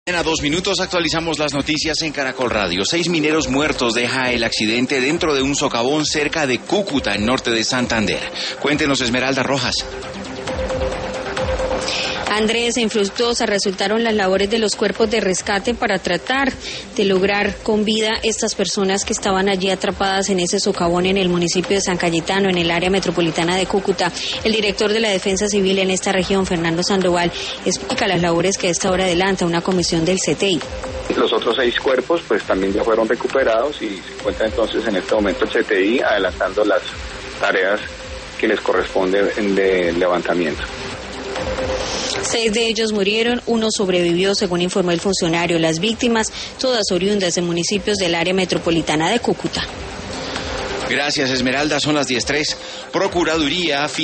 A 2 minutos actualizamos las noticias en Caracol Radio. 6 mineros muertos deja el accidente dentro de un socavón cerca de Cúcuta, en norte de Santander. Cuéntenos, Esmeralda Rojas. Andrés, infructuosas resultaron las labores de los cuerpos de rescate para tratar de lograr con vida estas personas que estaban allí atrapadas en ese socavón en el municipio de San Cayetano, en el área metropolitana de Cúcuta. El director de la Defensa Civil en esta región, Fernando Sandoval, explica las labores que a esta hora adelanta una comisión del CTI. Los otros 6 cuerpos pues también ya fueron recuperados y se encuentra entonces en este momento el CTI adelantando las tareas que les corresponden de levantamiento. 6 de ellos murieron, 1 sobrevivió, según informó el funcionario. Las víctimas, todas oriundas de municipios del área metropolitana de Cúcuta. Gracias, Esmeralda. Son las 10:03. Procuraduría